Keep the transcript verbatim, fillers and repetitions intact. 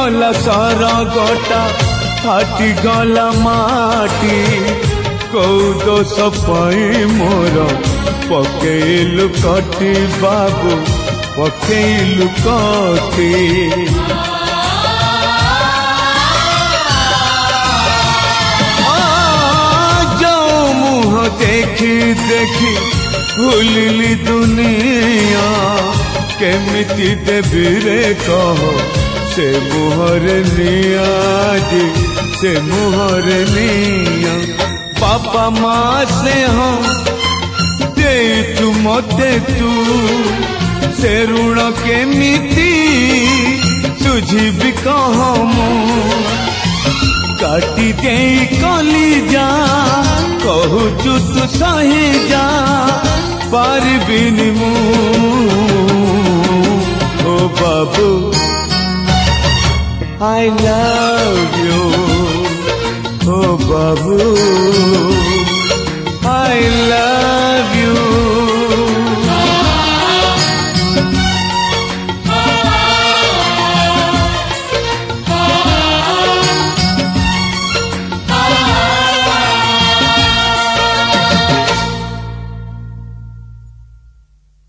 गला सारा गोटा फाटी गला माटी कौ दोष पाई मोर पकेलु कटी बाबू पकेलु कटी जाओ मुह देखी देखी भूलिली दुनिया केमिति देवी रे कह से मुहर निया जी से मुहर निया बापा माँ से हम दे तू मते तू से ऋण केमिति तुझी भी कहमु काटी दे कली जा कहूचु तू सही जा पारबिनी मु ओ बाबू I love you, oh babu.